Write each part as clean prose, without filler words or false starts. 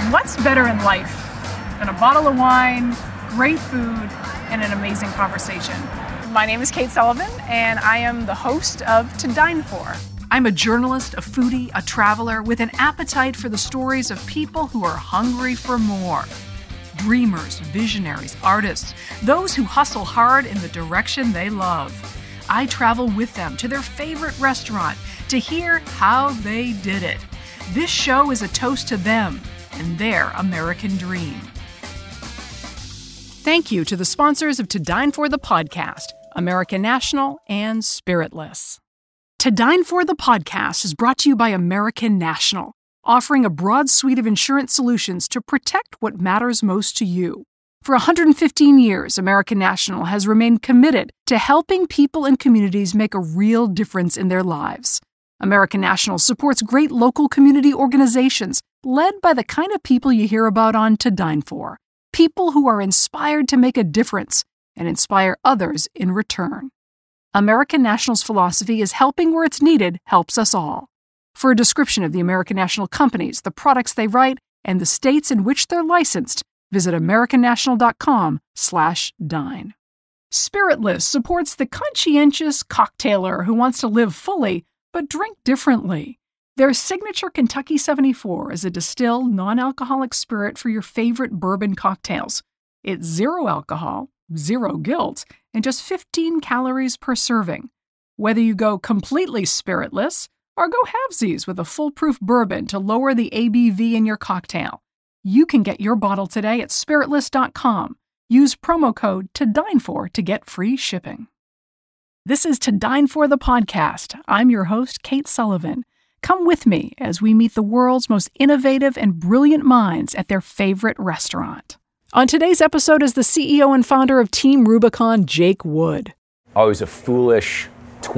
What's better in life than a bottle of wine, great food, and an amazing conversation? My name is Kate Sullivan, and I am the host of To Dine For. I'm a journalist, a foodie, a traveler with an appetite for the stories of people who are hungry for more. Dreamers, visionaries, artists, those who hustle hard in the direction they love. I travel with them to their favorite restaurant to hear how they did it. This show is a toast to them and their American dream. Thank you to the sponsors of To Dine For the podcast, American National and Spiritless. To Dine For the podcast is brought to you by American National, offering a broad suite of insurance solutions to protect what matters most to you. For 115 years, American National has remained committed to helping people and communities make a real difference in their lives. American National supports great local community organizations led by the kind of people you hear about on To Dine For. People who are inspired to make a difference and inspire others in return. American National's philosophy is helping where it's needed helps us all. For a description of the American National companies, the products they write, and the states in which they're licensed, visit americannational.com/dine. Spiritless supports the conscientious cocktailer who wants to live fully but drink differently. Their signature Kentucky 74 is a distilled, non-alcoholic spirit for your favorite bourbon cocktails. It's 0 alcohol, 0 guilt, and just 15 calories per serving. Whether you go completely spiritless or go halvesies with a foolproof bourbon to lower the ABV in your cocktail, you can get your bottle today at spiritless.com. Use promo code TODINEFOR to get free shipping. This is To Dine For the podcast. I'm your host, Kate Sullivan. Come with me as we meet the world's most innovative and brilliant minds at their favorite restaurant. On today's episode is the CEO and founder of Team Rubicon, Jake Wood. I was a foolish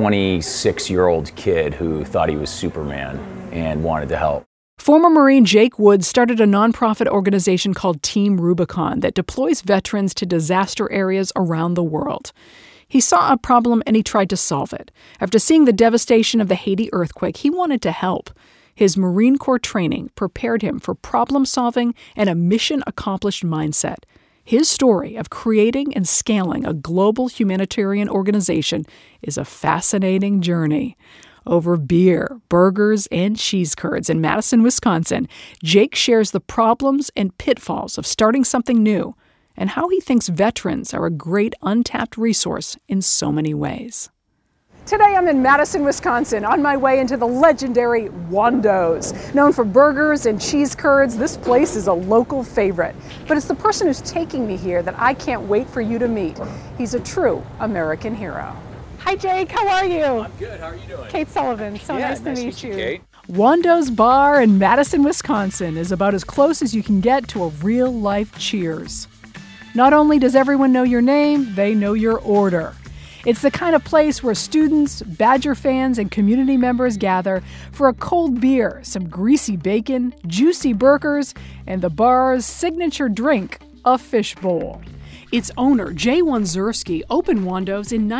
26-year-old kid who thought he was Superman and wanted to help. Former Marine Jake Wood started a nonprofit organization called Team Rubicon that deploys veterans to disaster areas around the world. He saw a problem and he tried to solve it. After seeing the devastation of the Haiti earthquake, he wanted to help. His Marine Corps training prepared him for problem-solving and a mission-accomplished mindset. His story of creating and scaling a global humanitarian organization is a fascinating journey. Over beer, burgers, and cheese curds in Madison, Wisconsin, Jake shares the problems and pitfalls of starting something new and how he thinks veterans are a great untapped resource in so many ways. Today I'm in Madison, Wisconsin, on my way into the legendary Wando's. Known for burgers and cheese curds, this place is a local favorite. But it's the person who's taking me here that I can't wait for you to meet. He's a true American hero. Hi Jake, how are you? I'm good, how are you doing? Kate Sullivan, nice to meet you. Kate. Wando's Bar in Madison, Wisconsin is about as close as you can get to a real-life Cheers. Not only does everyone know your name, they know your order. It's the kind of place where students, Badger fans, and community members gather for a cold beer, some greasy bacon, juicy burgers, and the bar's signature drink, a fishbowl. Its owner, Jay Wanzurski, opened Wando's in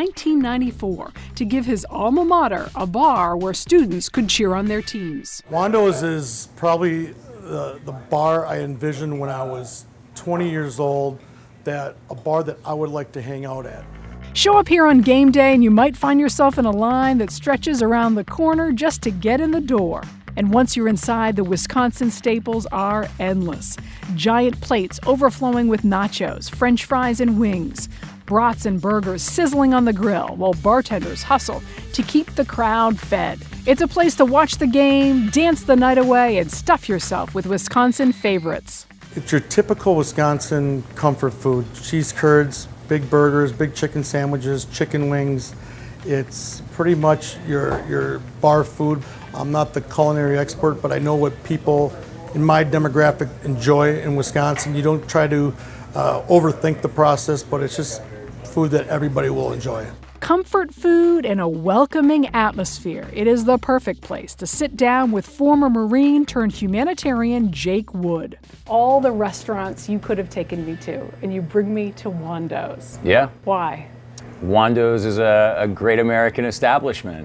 1994 to give his alma mater a bar where students could cheer on their teams. Wando's is probably the bar I envisioned when I was 20 years old, a bar that I would like to hang out at. Show up here on game day and you might find yourself in a line that stretches around the corner just to get in the door. And once you're inside, the Wisconsin staples are endless. Giant plates overflowing with nachos, French fries, and wings. Brats and burgers sizzling on the grill while bartenders hustle to keep the crowd fed. It's a place to watch the game, dance the night away, and stuff yourself with Wisconsin favorites. It's your typical Wisconsin comfort food. Cheese curds, big burgers, big chicken sandwiches, chicken wings. It's pretty much your bar food. I'm not the culinary expert, but I know what people in my demographic enjoy in Wisconsin. You don't try to overthink the process, but it's just food that everybody will enjoy. Comfort food and a welcoming atmosphere. It is the perfect place to sit down with former Marine turned humanitarian Jake Wood. All the restaurants you could have taken me to, and you bring me to Wando's. Yeah. Why? Wando's is a great American establishment.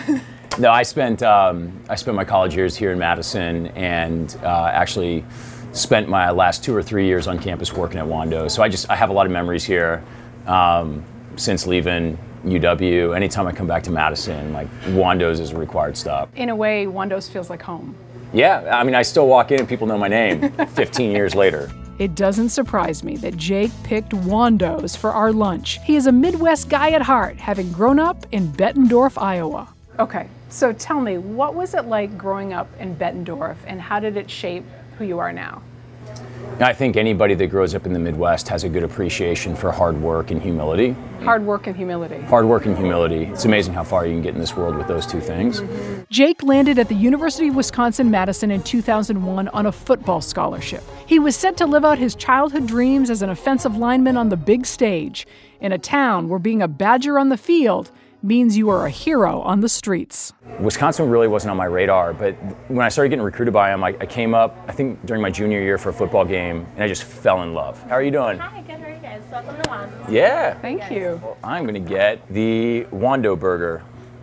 No, I spent my college years here in Madison and actually spent my last 2 or 3 years on campus working at Wando's. So I have a lot of memories here since leaving UW. Anytime I come back to Madison, like Wando's is a required stop. In a way, Wando's feels like home. Yeah, I mean, I still walk in and people know my name 15 years later. It doesn't surprise me that Jake picked Wando's for our lunch. He is a Midwest guy at heart, having grown up in Bettendorf, Iowa. Okay, so tell me, what was it like growing up in Bettendorf, and how did it shape who you are now? I think anybody that grows up in the Midwest has a good appreciation for hard work and humility. Hard work and humility. Hard work and humility. It's amazing how far you can get in this world with those two things. Jake landed at the University of Wisconsin-Madison in 2001 on a football scholarship. He was set to live out his childhood dreams as an offensive lineman on the big stage, in a town where being a Badger on the field means you are a hero on the streets. Wisconsin really wasn't on my radar, but when I started getting recruited by him, I came up, I think during my junior year for a football game, and I just fell in love. How are you doing? Hi, good, how are you guys? Welcome to Wando's. Yeah. Thank you. Well, I'm gonna get the Wando burger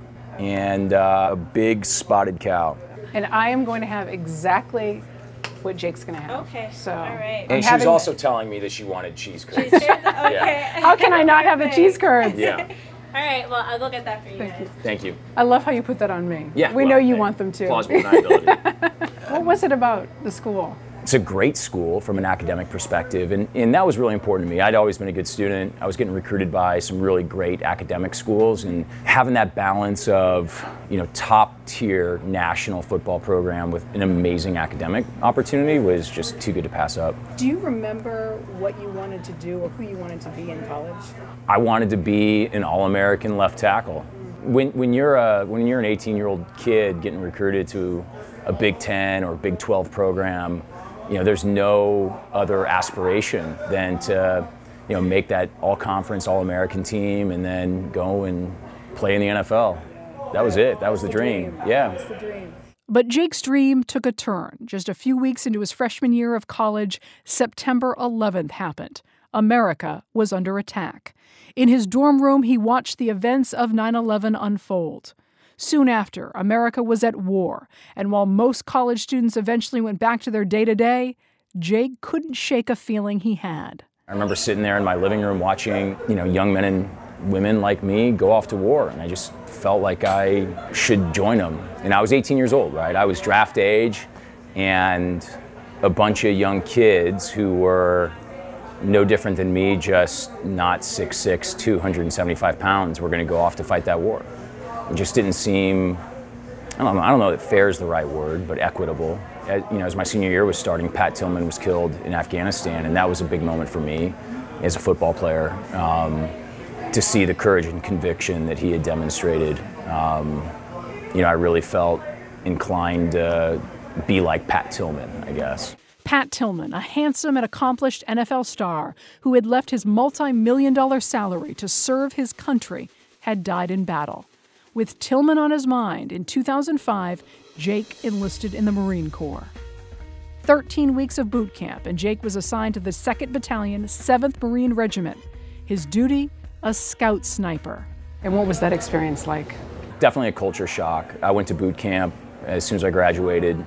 and a big spotted cow. And I am going to have exactly what Jake's going to have. Okay, So, all right. And she's also telling me that she wanted cheese curds. Okay. how can I not have the cheese curds? Yeah. All right, well, I'll go get that for you guys. Thank you. I love how you put that on me. Yeah. We know you want them too. Plausible deniability. What was it about the school? It's a great school from an academic perspective, and that was really important to me. I'd always been a good student. I was getting recruited by some really great academic schools, and having that balance of, top-tier national football program with an amazing academic opportunity was just too good to pass up. Do you remember what you wanted to do or who you wanted to be in college? I wanted to be an All-American left tackle. When you're an 18-year-old kid getting recruited to a Big 10 or Big 12 program, there's no other aspiration than to, make that all-conference, all-American team and then go and play in the NFL. That was it. That was the dream. Yeah. That was the dream. But Jake's dream took a turn. Just a few weeks into his freshman year of college, September 11th happened. America was under attack. In his dorm room, he watched the events of 9/11 unfold. Soon after, America was at war, and while most college students eventually went back to their day-to-day, Jake couldn't shake a feeling he had. I remember sitting there in my living room watching, young men and women like me go off to war, and I just felt like I should join them. And I was 18 years old, right? I was draft age, and a bunch of young kids who were no different than me, just not 6'6", 275 pounds, were going to go off to fight that war. It just didn't seem, I don't know that fair is the right word, but equitable. As my senior year was starting, Pat Tillman was killed in Afghanistan, and that was a big moment for me as a football player, to see the courage and conviction that he had demonstrated. I really felt inclined to be like Pat Tillman, I guess. Pat Tillman, a handsome and accomplished NFL star who had left his multi-million-dollar salary to serve his country, had died in battle. With Tillman on his mind, in 2005, Jake enlisted in the Marine Corps. 13 weeks of boot camp, and Jake was assigned to the 2nd Battalion, 7th Marine Regiment. His duty, a scout sniper. And what was that experience like? Definitely a culture shock. I went to boot camp as soon as I graduated.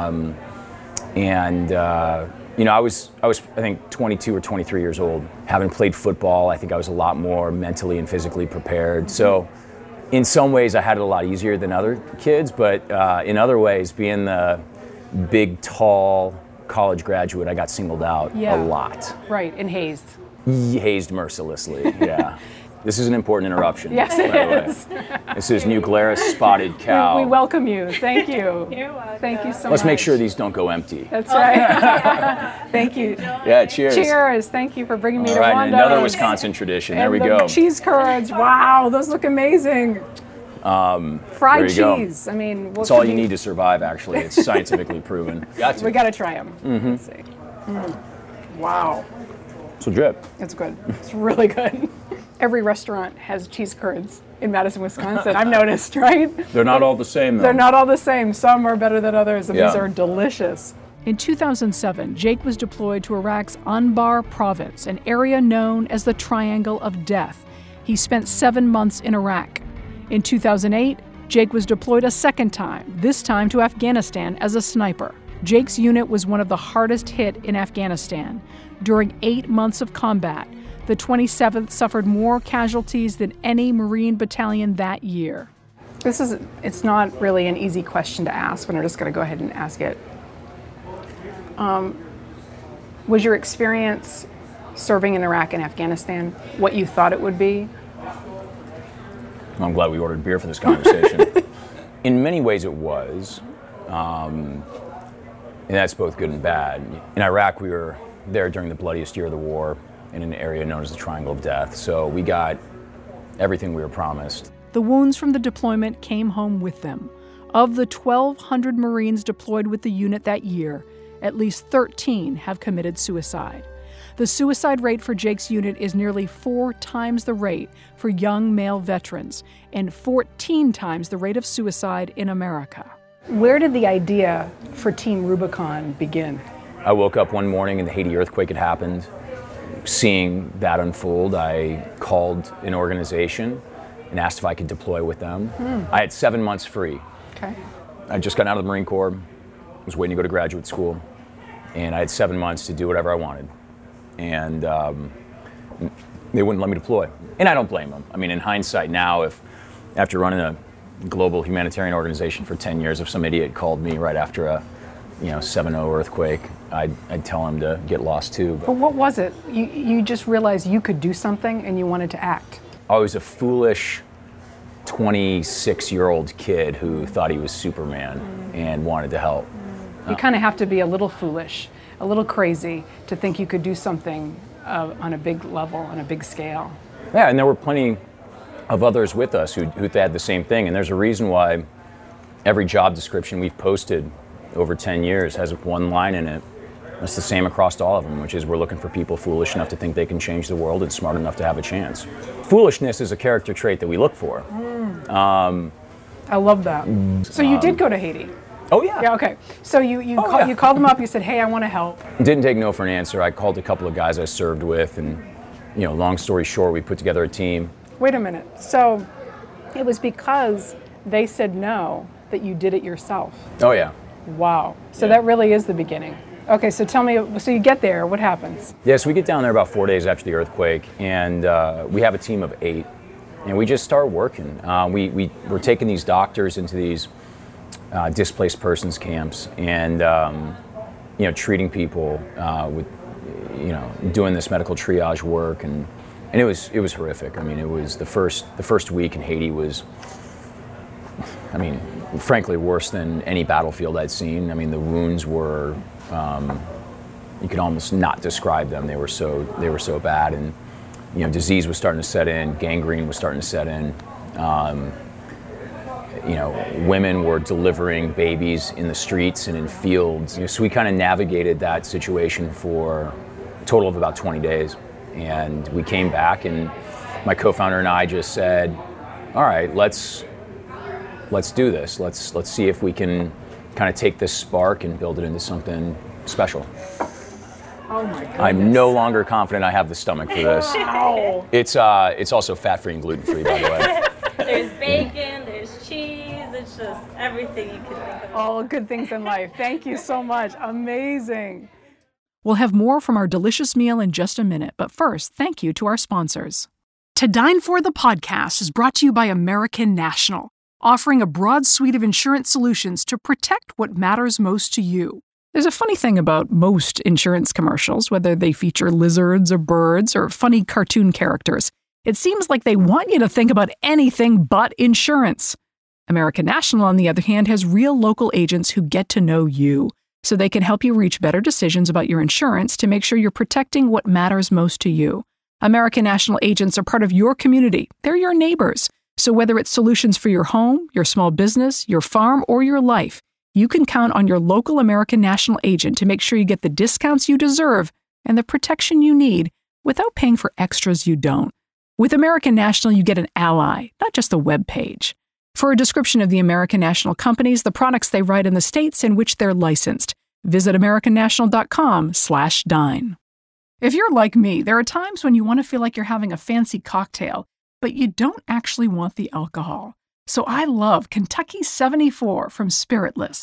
I was I think 22 or 23 years old. Having played football, I think I was a lot more mentally and physically prepared. So in some ways I had it a lot easier than other kids, but in other ways, being the big, tall college graduate, I got singled out a lot. Right, and hazed. Hazed mercilessly, yeah. This is an important interruption. Yes, it is. This is New Glarus Spotted Cow. We welcome you. Thank you. You're welcome. Thank you so much. Let's make sure these don't go empty. That's right. Thank you. Yeah, cheers. Cheers. Thank you for bringing me All to right, Wando's. another Wisconsin tradition. There we the go. Cheese curds. Wow, those look amazing. Fried cheese. Go. I mean, it's all you need to survive, actually. It's scientifically proven. We got to try them. Let's see. Wow. So drip. It's good. It's really good. Every restaurant has cheese curds in Madison, Wisconsin. I've noticed, right? They're not all the same, though. They're not all the same. Some are better than others, and Yeah. these are delicious. In 2007, Jake was deployed to Iraq's Anbar province, an area known as the Triangle of Death. He spent 7 months in Iraq. In 2008, Jake was deployed a second time, this time to Afghanistan as a sniper. Jake's unit was one of the hardest hit in Afghanistan. During 8 months of combat, the 27th suffered more casualties than any Marine battalion that year. It's not really an easy question to ask, but I'm just going to go ahead and ask it. Was your experience serving in Iraq and Afghanistan what you thought it would be? I'm glad we ordered beer for this conversation. In many ways it was, and that's both good and bad. In Iraq, we were there during the bloodiest year of the war in an area known as the Triangle of Death, so we got everything we were promised. The wounds from the deployment came home with them. Of the 1,200 Marines deployed with the unit that year, at least 13 have committed suicide. The suicide rate for Jake's unit is nearly 4 times the rate for young male veterans and 14 times the rate of suicide in America. Where did the idea for Team Rubicon begin? I woke up one morning and the Haiti earthquake had happened. Seeing that unfold, I called an organization and asked if I could deploy with them. I had 7 months free. Okay. I'd just gotten out of the Marine Corps, was waiting to go to graduate school, and I had 7 months to do whatever I wanted. And they wouldn't let me deploy. And I don't blame them. I mean, in hindsight now, if after running a global humanitarian organization for 10 years, if some idiot called me right after a 7/0 earthquake, I'd tell him to get lost too. But what was it? You just realized you could do something and you wanted to act. I was a foolish 26-year-old kid who thought he was Superman and wanted to help. You kind of have to be a little foolish, a little crazy to think you could do something on a big level, on a big scale. Yeah, and there were plenty of others with us who had the same thing. And there's a reason why every job description we've posted over 10 years has one line in it. It's the same across all of them, which is we're looking for people foolish enough to think they can change the world and smart enough to have a chance. Foolishness is a character trait that we look for. I love that. So you did go to Haiti? Oh, yeah. Yeah, okay. So you called them up, you said, hey, I want to help. Didn't take no for an answer. I called a couple of guys I served with, and long story short, we put together a team. Wait a minute. So it was because they said no that you did it yourself? Oh, yeah. Wow. So that really is the beginning. Okay, so tell me, so you get there, what happens? Yes, we get down there about 4 days after the earthquake, and we have a team of 8, and we just start working. We're taking these doctors into these displaced persons camps, and treating people with, doing this medical triage work, and it was horrific. I mean, it was the first week in Haiti was, frankly, worse than any battlefield I'd seen. I mean, the wounds were, you could almost not describe them. They were so bad, and disease was starting to set in, gangrene was starting to set in. Women were delivering babies in the streets and in fields. So we kind of navigated that situation for a total of about 20 days, and we came back, and my co-founder and I just said, "All right, let's do this. Let's see if we can kind of take this spark and build it into something special." Oh my goodness. I'm no longer confident I have the stomach for this. Wow. It's also fat-free and gluten-free, by the way. There's bacon, there's cheese, it's just everything you can think of. All good things in life. Thank you so much. Amazing. We'll have more from our delicious meal in just a minute, but first, thank you to our sponsors. To Dine For the podcast is brought to you by American National, offering a broad suite of insurance solutions to protect what matters most to you. There's a funny thing about most insurance commercials, whether they feature lizards or birds or funny cartoon characters. It seems like they want you to think about anything but insurance. American National, on the other hand, has real local agents who get to know you, so they can help you reach better decisions about your insurance to make sure you're protecting what matters most to you. American National agents are part of your community. They're your neighbors. So whether it's solutions for your home, your small business, your farm, or your life, you can count on your local American National agent to make sure you get the discounts you deserve and the protection you need without paying for extras you don't. With American National, you get an ally, not just a web page. For a description of the American National companies, the products they write, in the states in which they're licensed, visit americannational.com/dine. If you're like me, there are times when you want to feel like you're having a fancy cocktail, but you don't actually want the alcohol. So I love Kentucky 74 from Spiritless.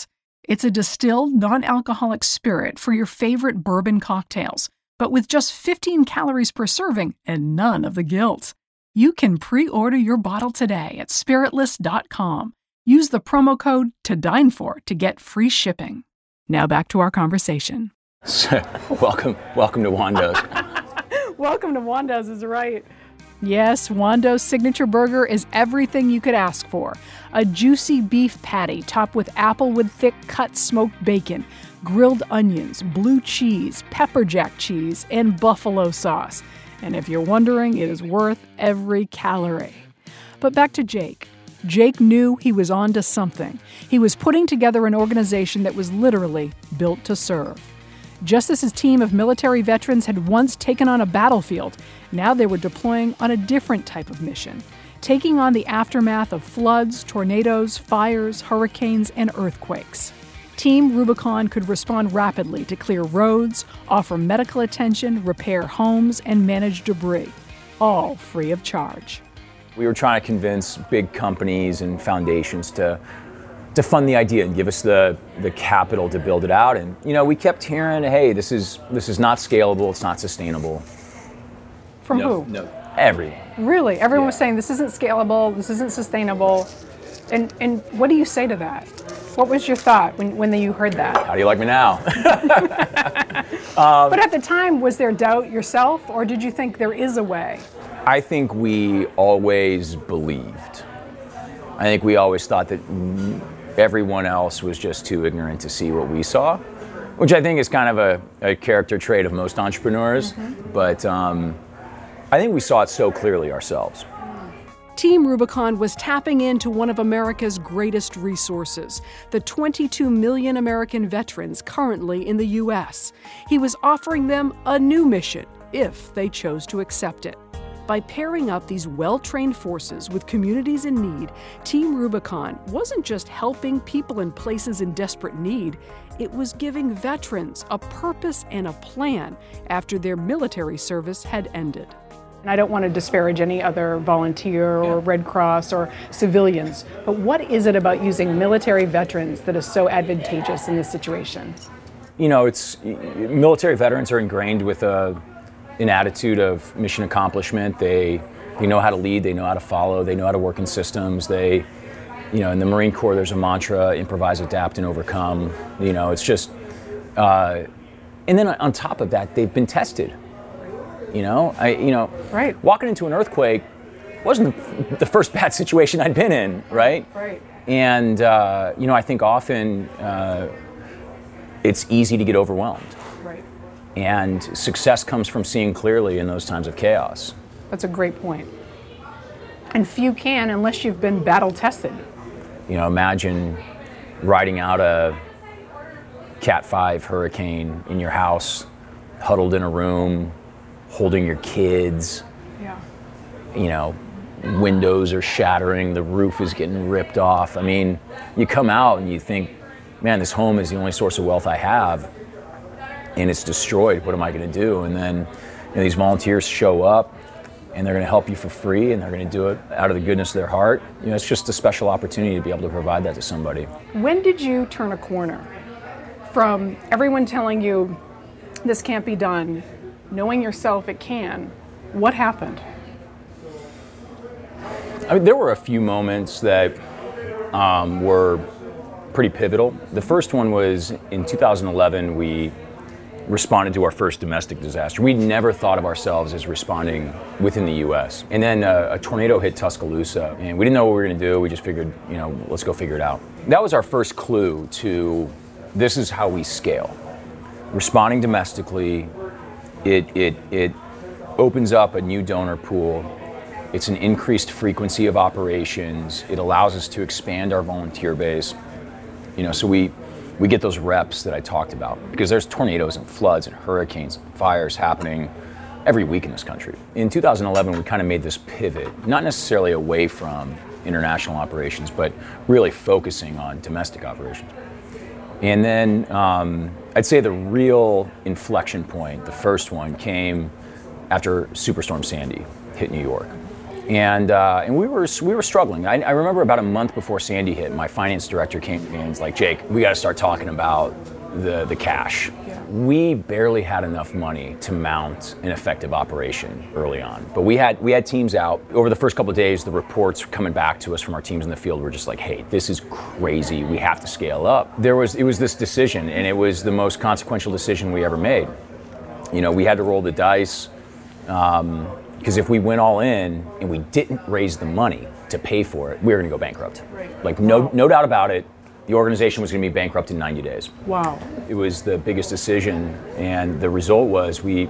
It's a distilled, non-alcoholic spirit for your favorite bourbon cocktails, but with just 15 calories per serving and none of the guilt. You can pre-order your bottle today at spiritless.com. Use the promo code TODINEFOR to get free shipping. Now back to our conversation. Welcome to Wando's. Welcome to Wando's is right. Yes, Wando's signature burger is everything you could ask for. A juicy beef patty topped with applewood thick cut smoked bacon, grilled onions, blue cheese, pepper jack cheese, and buffalo sauce. And if you're wondering, it is worth every calorie. But back to Jake. Jake knew he was on to something. He was putting together an organization that was literally built to serve. Just as his team of military veterans had once taken on a battlefield, now they were deploying on a different type of mission, taking on the aftermath of floods, tornadoes, fires, hurricanes, and earthquakes. Team Rubicon could respond rapidly to clear roads, offer medical attention, repair homes, and manage debris, all free of charge. We were trying to convince big companies and foundations to fund the idea and give us the capital to build it out. And we kept hearing, hey, this is not scalable, it's not sustainable. From who? No, everyone. Really? Everyone was saying this isn't scalable, this isn't sustainable. And what do you say to that? What was your thought when you heard that? How do you like me now? But at the time, was there doubt yourself, or did you think there is a way? I think we always believed. I think we always thought that everyone else was just too ignorant to see what we saw, which I think is kind of a character trait of most entrepreneurs. Mm-hmm. But I think we saw it so clearly ourselves. Team Rubicon was tapping into one of America's greatest resources, the 22 million American veterans currently in the U.S. He was offering them a new mission, if they chose to accept it. By pairing up these well-trained forces with communities in need, Team Rubicon wasn't just helping people in places in desperate need, it was giving veterans a purpose and a plan after their military service had ended. And I don't want to disparage any other volunteer or Red Cross or civilians, but what is it about using military veterans that is so advantageous in this situation? Military veterans are ingrained with an attitude of mission accomplishment. They know how to lead, they know how to follow, they know how to work in systems. In the Marine Corps, there's a mantra: improvise, adapt, and overcome. It's just, and then on top of that, they've been tested. Right. Walking into an earthquake wasn't the first bad situation I'd been in, right? Right. And I think often it's easy to get overwhelmed. Right. And success comes from seeing clearly in those times of chaos. That's a great point. And few can unless you've been battle tested. Imagine riding out a Cat 5 hurricane in your house, huddled in a room, holding your kids. Yeah. Windows are shattering, the roof is getting ripped off. I mean, you come out and you think, man, this home is the only source of wealth I have, and it's destroyed. What am I going to do? And then these volunteers show up, and they're going to help you for free, and they're going to do it out of the goodness of their heart. It's just a special opportunity to be able to provide that to somebody. When did you turn a corner from everyone telling you this can't be done, knowing yourself it can? What happened? There were a few moments that were pretty pivotal. The first one was in 2011, we responded to our first domestic disaster. We'd never thought of ourselves as responding within the U.S. And then a tornado hit Tuscaloosa, and we didn't know what we were going to do. We just figured, let's go figure it out. That was our first clue to this is how we scale. Responding domestically, it opens up a new donor pool. It's an increased frequency of operations. It allows us to expand our volunteer base. So we get those reps that I talked about, because there's tornadoes and floods and hurricanes and fires happening every week in this country. In 2011, we kind of made this pivot, not necessarily away from international operations, but really focusing on domestic operations. And then I'd say the real inflection point, the first one, came after Superstorm Sandy hit New York. And we were struggling. I remember about a month before Sandy hit, my finance director came to me and was like, Jake, we got to start talking about the cash. Yeah. We barely had enough money to mount an effective operation early on. But we had teams out. Over the first couple of days, the reports coming back to us from our teams in the field were just like, hey, this is crazy. We have to scale up. It was this decision, and it was the most consequential decision we ever made. You know, we had to roll the dice. Because if we went all in and we didn't raise the money to pay for it, we were going to go bankrupt. Right. Like no doubt about it, the organization was going to be bankrupt in 90 days. Wow. It was the biggest decision, and the result was we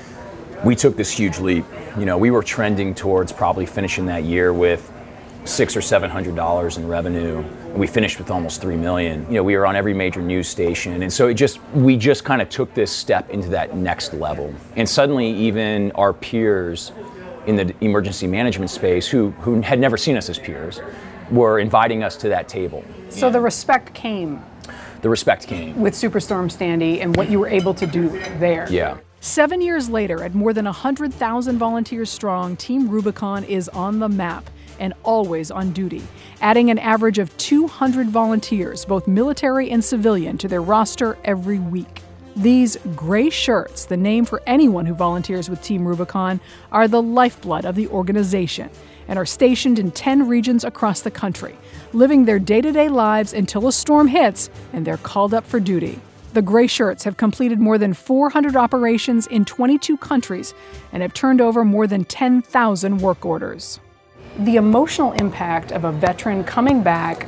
took this huge leap. You know, we were trending towards probably finishing that year with $600 or $700 in revenue. And we finished with almost $3 million. You know, we were on every major news station, and so we just kind of took this step into that next level. And suddenly, even our peers in the emergency management space, who had never seen us as peers, were inviting us to that table. So the respect came. The respect came with Superstorm Sandy and what you were able to do there. Yeah. 7 years later, at more than 100,000 volunteers strong, Team Rubicon is on the map and always on duty, adding an average of 200 volunteers, both military and civilian, to their roster every week. These gray shirts, the name for anyone who volunteers with Team Rubicon, are the lifeblood of the organization and are stationed in 10 regions across the country, living their day-to-day lives until a storm hits and they're called up for duty. The gray shirts have completed more than 400 operations in 22 countries and have turned over more than 10,000 work orders. The emotional impact of a veteran coming back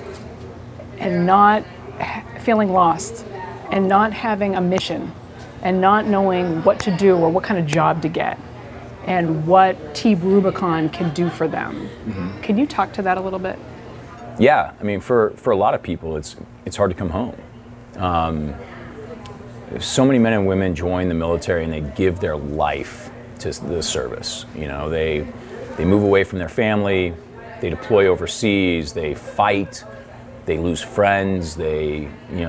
and not feeling lost and not having a mission and not knowing what to do or what kind of job to get and what Team Rubicon can do for them. Mm-hmm. Can you talk to that a little bit? Yeah, I mean, for a lot of people, it's hard to come home. So many men and women join the military and they give their life to the service. You know, they move away from their family, they deploy overseas, they fight, they lose friends, they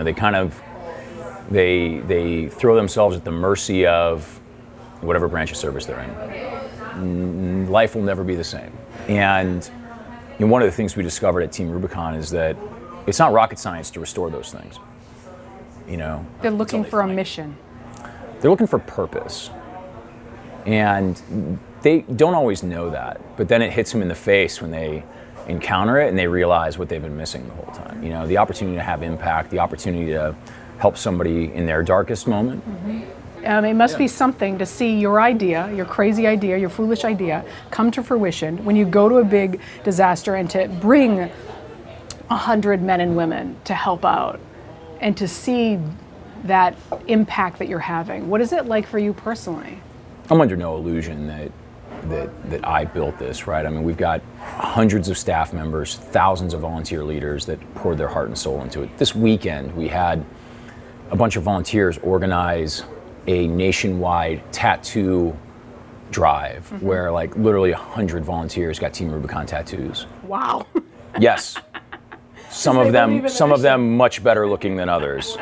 throw themselves at the mercy of whatever branch of service they're in. Life will never be the same. And one of the things we discovered at Team Rubicon is that it's not rocket science to restore those things. You know, they're looking for a mission. They're looking for purpose. And they don't always know that, but then it hits them in the face when they encounter it and they realize what they've been missing the whole time. You know, the opportunity to have impact, the opportunity to help somebody in their darkest moment. Mm-hmm. It must be something to see your idea, your crazy idea, your foolish idea come to fruition when you go to a big disaster and to bring 100 men and women to help out and to see that impact that you're having. What is it like for you personally? I'm under no illusion that I built this, right? I mean, we've got hundreds of staff members, thousands of volunteer leaders that poured their heart and soul into it. This weekend, we had a bunch of volunteers organize a nationwide tattoo drive where like literally 100 volunteers got Team Rubicon tattoos. Wow. Yes. Some of them much better looking than others.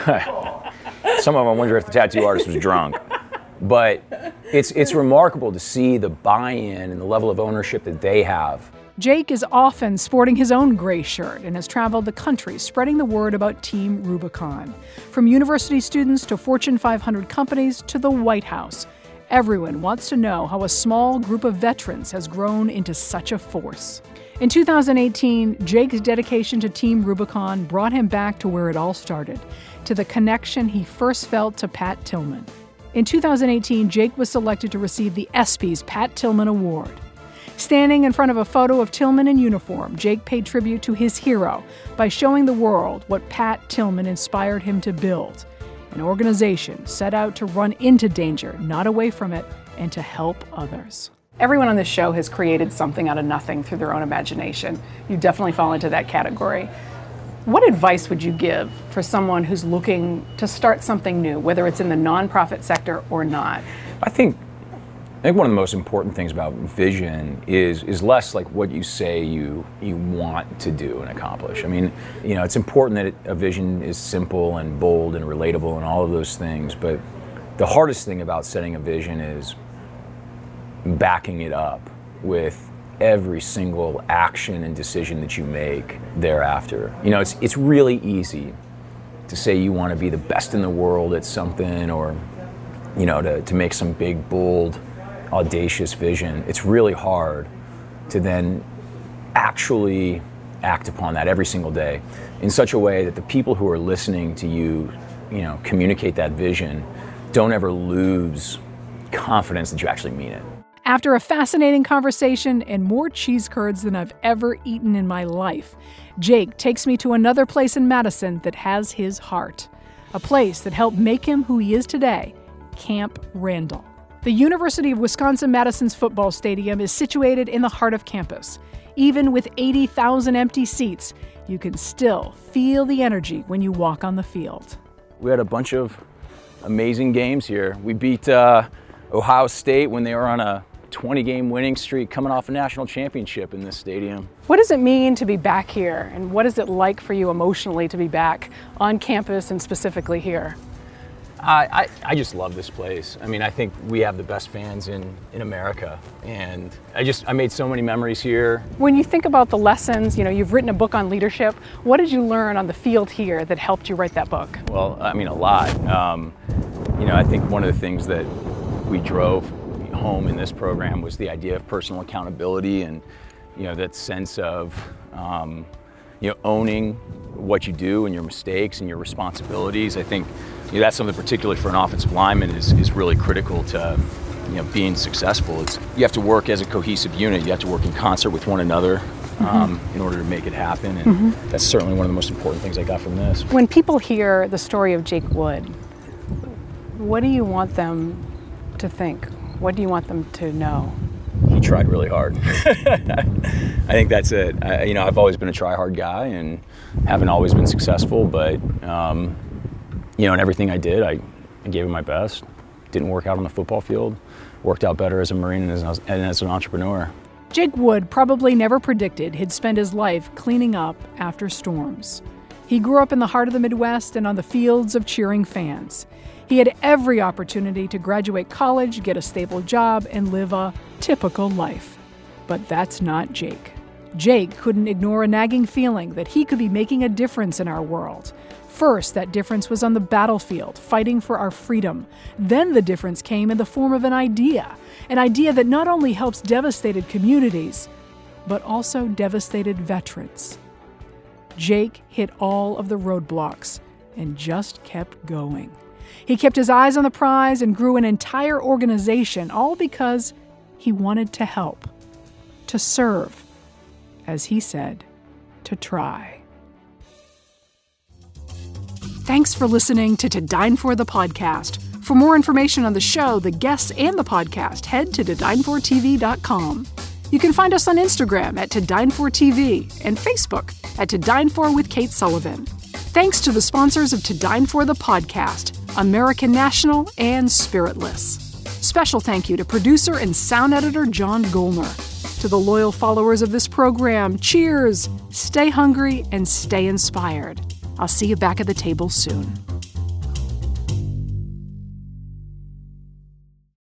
Some of them, I wonder if the tattoo artist was drunk. But it's remarkable to see the buy-in and the level of ownership that they have. Jake is often sporting his own gray shirt and has traveled the country spreading the word about Team Rubicon. From university students to Fortune 500 companies to the White House, everyone wants to know how a small group of veterans has grown into such a force. In 2018, Jake's dedication to Team Rubicon brought him back to where it all started, to the connection he first felt to Pat Tillman. In 2018, Jake was selected to receive the ESPY's Pat Tillman Award. Standing in front of a photo of Tillman in uniform, Jake paid tribute to his hero by showing the world what Pat Tillman inspired him to build, an organization set out to run into danger, not away from it, and to help others. Everyone on this show has created something out of nothing through their own imagination. You definitely fall into that category. What advice would you give for someone who's looking to start something new, whether it's in the nonprofit sector or not? I think one of the most important things about vision is less like what you say you want to do and accomplish. I mean, you know, it's important that a vision is simple and bold and relatable and all of those things, but the hardest thing about setting a vision is backing it up with every single action and decision that you make thereafter. You know, it's really easy to say you want to be the best in the world at something, or, you know, to make some big, bold, audacious vision. It's really hard to then actually act upon that every single day in such a way that the people who are listening to you, you know, communicate that vision, don't ever lose confidence that you actually mean it. After a fascinating conversation and more cheese curds than I've ever eaten in my life, Jake takes me to another place in Madison that has his heart. A place that helped make him who he is today, Camp Randall. The University of Wisconsin-Madison's football stadium is situated in the heart of campus. Even with 80,000 empty seats, you can still feel the energy when you walk on the field. We had a bunch of amazing games here. We beat Ohio State when they were on a 20-game winning streak, coming off a national championship in this stadium. What does it mean to be back here, and what is it like for you emotionally to be back on campus and specifically here? I just love this place. I mean, I think we have the best fans in America, and I made so many memories here. When you think about the lessons, you know, you've written a book on leadership. What did you learn on the field here that helped you write that book? Well, I mean, a lot. You know, I think one of the things that we drove home in this program was the idea of personal accountability, and, you know, that sense of, you know, owning what you do and your mistakes and your responsibilities. I think, you know, that's something particularly for an offensive lineman is really critical to, you know, being successful. You have to work as a cohesive unit. You have to work in concert with one another in order to make it happen. And that's certainly one of the most important things I got from this. When people hear the story of Jake Wood, what do you want them to think? What do you want them to know? He tried really hard. I think that's it. You know, I've always been a try-hard guy and haven't always been successful, but you know, in everything I did, I gave it my best. Didn't work out on the football field. Worked out better as a Marine and as an entrepreneur. Jake Wood probably never predicted he'd spend his life cleaning up after storms. He grew up in the heart of the Midwest and on the fields of cheering fans. He had every opportunity to graduate college, get a stable job, and live a typical life. But that's not Jake. Jake couldn't ignore a nagging feeling that he could be making a difference in our world. First, that difference was on the battlefield, fighting for our freedom. Then the difference came in the form of an idea that not only helps devastated communities, but also devastated veterans. Jake hit all of the roadblocks and just kept going. He kept his eyes on the prize and grew an entire organization, all because he wanted to help, to serve, as he said, to try. Thanks for listening to Dine For the podcast. For more information on the show, the guests, and the podcast, head to todinefortv.com. You can find us on Instagram at ToDineForTV and Facebook at To Dine For with Kate Sullivan. Thanks to the sponsors of To Dine For the podcast, American National and Spiritless. Special thank you to producer and sound editor John Golner. To the loyal followers of this program, cheers, stay hungry, and stay inspired. I'll see you back at the table soon.